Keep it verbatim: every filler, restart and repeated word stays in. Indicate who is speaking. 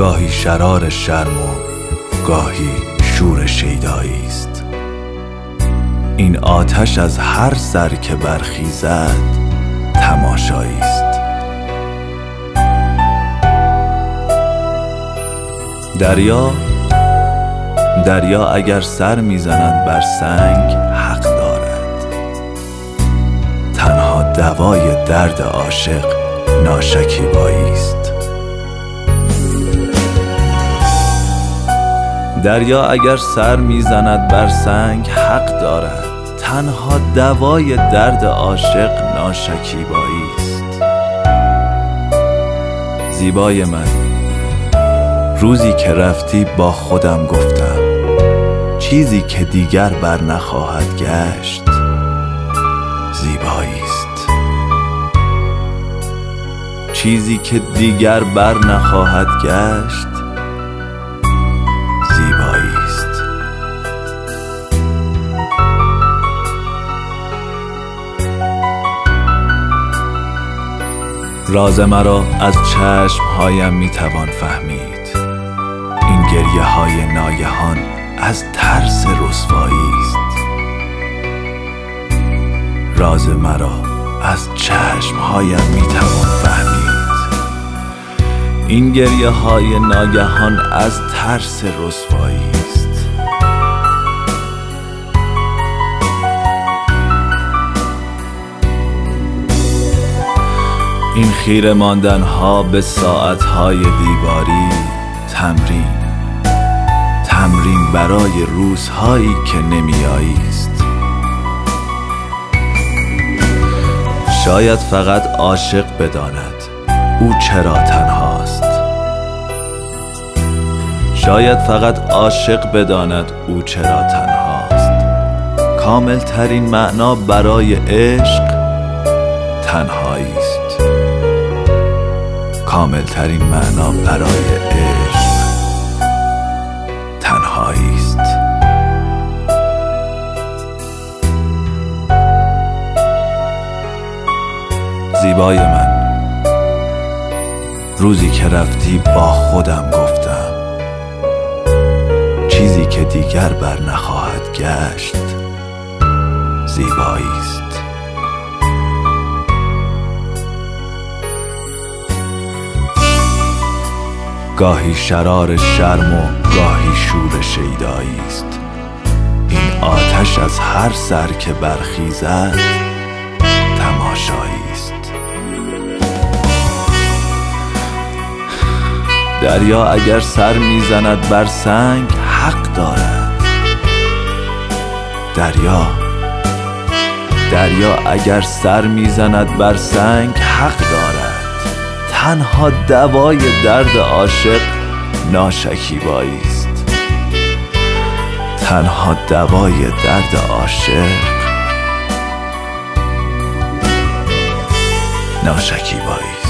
Speaker 1: گاهی شرار شرم و گاهی شور شیدایی است. این آتش از هر سر که برخیزد تماشایی است. دریا دریا اگر سر میزند بر سنگ حق دارد. تنها دوای درد عاشق ناشکیبایی است. دریا اگر سر میزند بر سنگ حق دارد. تنها دوای درد عاشق ناشکیبایی است. زیبای من، روزی که رفتی با خودم گفتم چیزی که دیگر بر نخواهد گشت زیبایی است. چیزی که دیگر بر نخواهد گشت زیبایی است. راز مرا از چشمهایم میتوان فهمید. این گریه های ناگهان از ترس رسوایی است. راز مرا از چشمهایم میتوان فهمید. این گریه های ناگهان از ترس رسوایی است. این خیره ماندن ها به ساعت های دیواری تمرین تمرین برای روزهایی که نمیایی است. شاید فقط عاشق بداند او چرا تنهاست. شاید فقط عاشق بداند او چرا تنهاست. کامل ترین معنا برای عشق تنهایی است. کامل ترین معنا برای عشق تنهایی است. زیبای من، روزی که رفتی با خودم گفتم چیزی که دیگر بر نخواهد گشت زیبایی است. گاهی شرار شرم و گاهی شور شیدایی است. این آتش از هر سر که برخیزد تماشایی است. دریا اگر سر میزند بر سنگ حق دارد. دریا دریا اگر سر میزند بر سنگ حق دارد. تنها دوای درد عاشق ناشکیبایی است. تنها دوای درد عاشق ناشکیبایی.